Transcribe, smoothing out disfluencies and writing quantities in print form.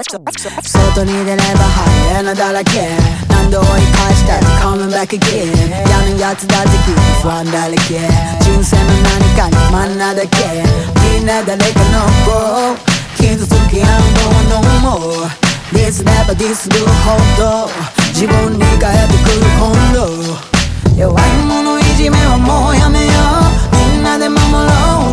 外に出ればハイエナだらけ何度追い返したら coming back again やるやつだって君不安だらけ人生の何かに真ん中だけみんな誰かの子傷つき合うのは no more ディスればディスるほど自分に返ってくる本能弱い者いじめはもうやめようみんなで守ろう